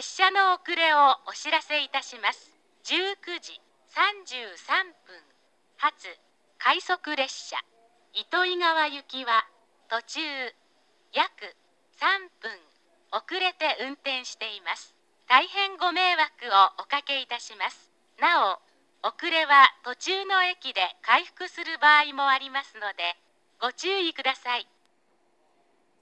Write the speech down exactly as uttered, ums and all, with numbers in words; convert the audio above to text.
列車の遅れをお知らせいたします。じゅうくじさんじゅうさんぷん発快速列車糸魚川行きは途中約さんぷん遅れて運転しています。大変ご迷惑をおかけいたします。なお、遅れは途中の駅で回復する場合もありますので、ご注意ください。